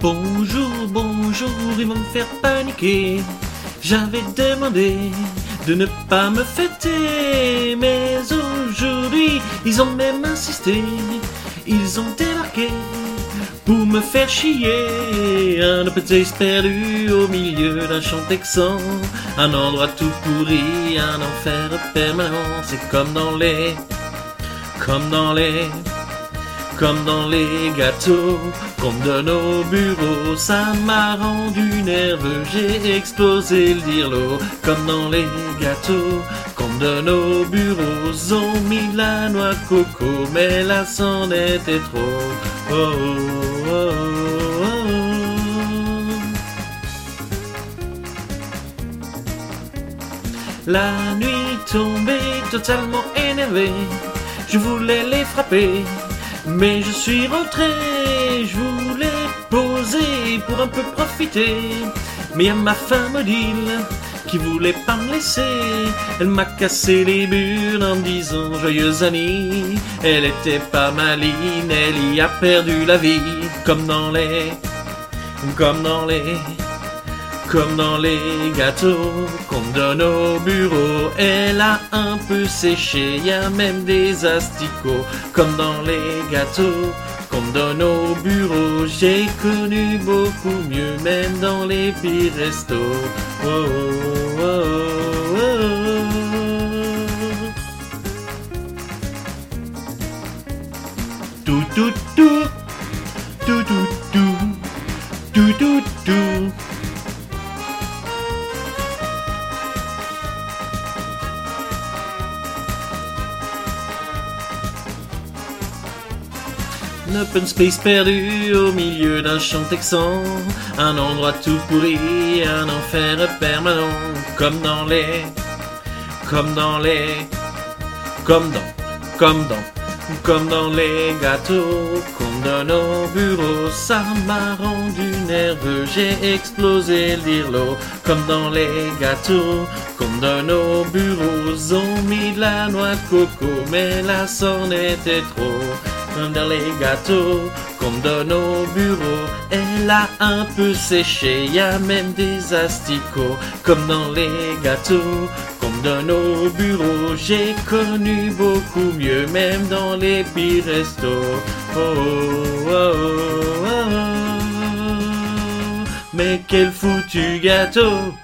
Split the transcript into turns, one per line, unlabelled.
Bonjour, bonjour, ils vont me faire paniquer. J'avais demandé de ne pas me fêter, mais aujourd'hui, ils ont même insisté. Ils ont débarqué pour me faire chier. Un open space perdu au milieu d'un champ texan, un endroit tout pourri, un enfer permanent. C'est comme dans les gâteaux qu'on me donne au bureau. Ça m'a rendu nerveux, j'ai explosé le dirlo. Comme dans les gâteaux qu'on me donne au bureau. Ils ont mis de la noix de coco, mais là c'en était trop. Oh, oh, oh, oh, oh. La nuit tombée, totalement énervé, je voulais les frapper, mais je suis rentré, je voulais poser pour un peu profiter. Mais y'a ma femme Odile qui voulait pas me laisser. Elle m'a cassé les bulles en me disant joyeuse Annie. Elle était pas maline, elle y a perdu la vie. Comme dans les gâteaux qu'on me donne au bureau. Elle a un peu séché, y a même des asticots. Comme dans les gâteaux qu'on me donne au bureau. J'ai connu beaucoup mieux, même dans les pires restos. Oh, oh, oh, oh, oh. Tout, tout, tout, tout, tout, tout, tout, tout, tout. Un open space perdu au milieu d'un champ texan, un endroit tout pourri, un enfer permanent. Comme dans les gâteaux qu'on me donne au bureau. Ça m'a rendu nerveux, j'ai explosé le dirlo. Comme dans les gâteaux qu'on me donne au bureau. Ils ont mis de la noix de coco, mais là c'en était trop. Comme dans les gâteaux qu'on me donne au bureau. Elle a un peu séché, y a même des asticots. Comme dans les gâteaux qu'on me donne au bureau. J'ai connu beaucoup mieux, même dans les pires restos. Oh, oh, oh, oh, oh. Mais quel foutu gâteau!